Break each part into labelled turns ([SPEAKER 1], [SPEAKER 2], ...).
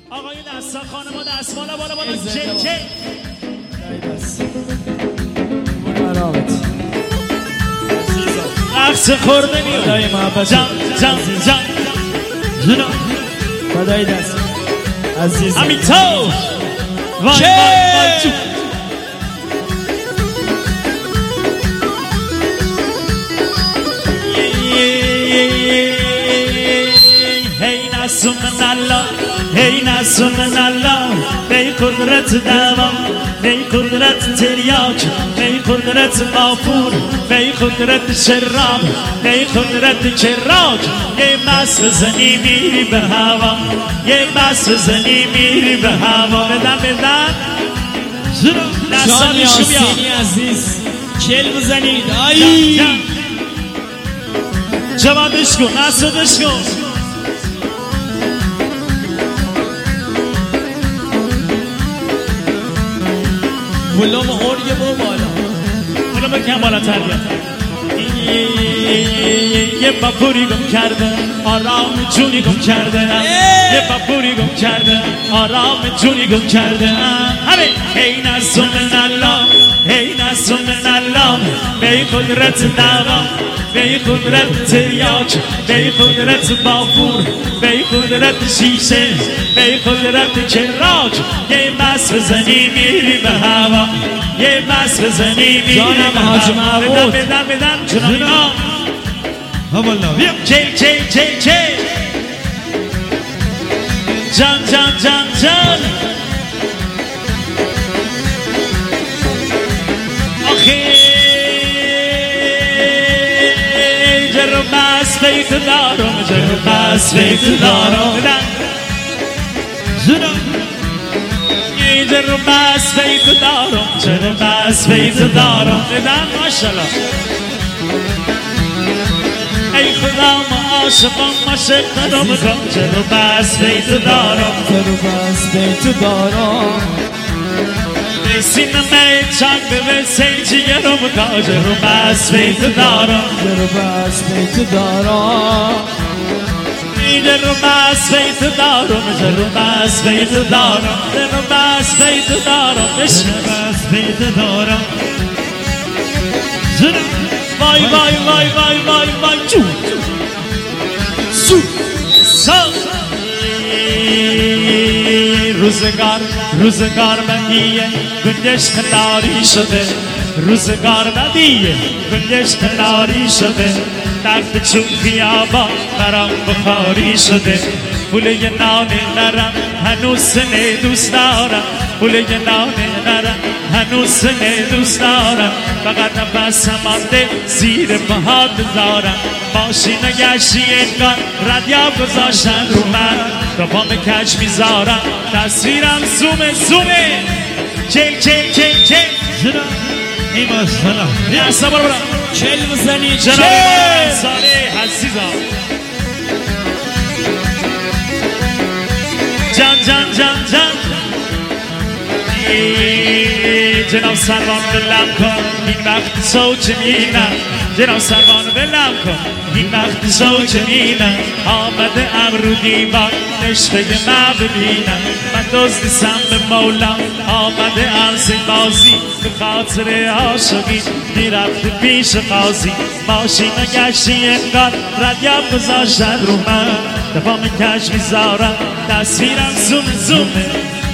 [SPEAKER 1] آقای دستا خانم دست بالا بالا بالا چه رقص خورده
[SPEAKER 2] خدای محبت
[SPEAKER 1] جان جان جان جنو
[SPEAKER 2] خدای دست عزیز
[SPEAKER 1] همین تو وای وای تو هی نسون الله هی نسون الله ای قدرت دوام ای قدرت تریاک ای قدرت غافور ای قدرت شراب ای قدرت چراک یه بس بزنی میری به هوا یه بس بزنی میری به هوا بدن بدن
[SPEAKER 2] جان یاسینی عزیز کل بزنید آیی
[SPEAKER 1] جوابش کن نسودش کن
[SPEAKER 2] ولوم هرگه با بالا
[SPEAKER 1] اونو بکن بالا تربیت یه بابوری گم کرده آرام جونی گم کرده یه بابوری گم کرده آرام جونی گم کرده همه هی نسون الله هی نسون الله بی قدرت دوام بی قدرت تریاک بی قدرت بافور بی قدرت شیشه بی قدرت چراک یه بس بزنی میری به هوا یه بس بزنی میری به هوا بدن جنان
[SPEAKER 2] والا
[SPEAKER 1] چه جان جان جان جان آخه جرو بس بیت دارم جرو بس بیت دارم جنان جرو بس بیت دارم جرو بس بیت دارم بدن ماشالله ای خدا ما عاشقم عاشق رو بکن جلو بس بیت دارم
[SPEAKER 2] جلو بس بیت دارم
[SPEAKER 1] ای سینمه چنگ برسه جیگه رو بکن جلو بس بیت دارم
[SPEAKER 2] جلو بس بیت دارم
[SPEAKER 1] ای جلو بس بیت دارم جلو بس بیت دارم جلو بس بیت دارم جلو بس بیت دارم وای وای وای وای وای وای جو روزگار بدیه گنجش خلاری شده روزگار بدیه گنجش خلاری شده درد چون خیابان برام بخاری شده پوله نان نرم هنوز سنه دوست دارم پوله نان نرم هنوز سنه دوست دارم فقط نفسم مانده زیر پاهات بذارم ماشین گشتی انگار ردیاب گذاشتن رو من تا پام کج میذارم تصویرم زومه چل
[SPEAKER 2] ایمان سلام
[SPEAKER 1] یه اصلا برو
[SPEAKER 2] چل بزنی
[SPEAKER 1] جناب ایمان ساله عزیزم جان جناب سروان بلم کن این وقت سوچ مینم جناب سروان بلم کن این وقت سوچ مینم آمده امرو دیوان نشته ما ببینم من دزدیسم به مولم آمده عرض بازی به خاطر عاشقی میرفت پیش قاضی ماشین گشتی انگار ردیاب گذاشتن رو من دفاع کش میذارم تصویرم زومه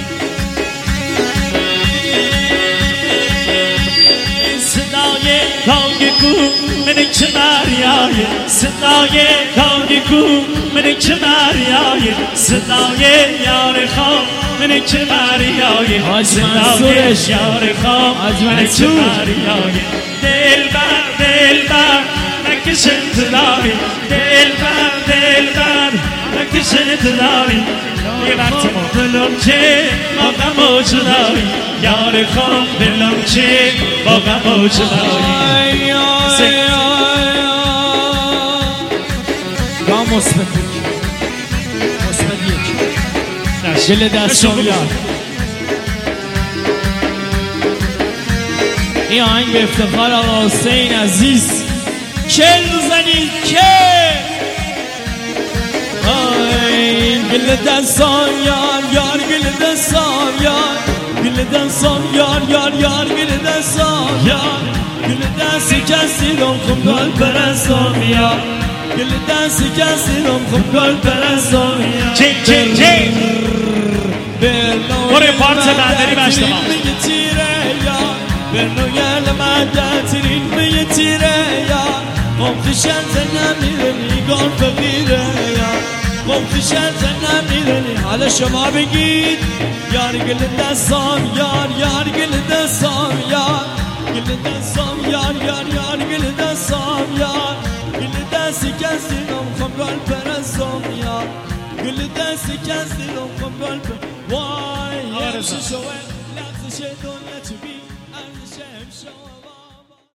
[SPEAKER 1] صدای کانگو من چه مریای صدای کانگو من چه مریای صدای یار خام من چه مریای صدای یار خام من چه مریای دلبر نکش انتظاری دلبر نکش انتظاری یه وقت ما دلم چه با غم و جدایی یار خام دلم چه با غم و جدایی
[SPEAKER 2] گام مثبت یک دل دستم یار این آهنگ به افتخار آقا حسین عزیز چل بزنید که گل دستان یار گل دستان گل دستان یار گل دستان گل دستی کسی دم خم گل پرستان گل دستی کسی دم خم گل پرستان
[SPEAKER 1] چین برای پارت بندری başlama
[SPEAKER 2] برنو گل مدترین به تیره قمخشن نمیرنی گل فقیره قمخشن نمیرنی حالا شما بگید یار گل دستان یار گل دستان گل دستان یار گل دستان گل دستی کسی دم خم گل پرستان گل دستی کسی دم خم گل وای یه شوه لحظه دنیا چی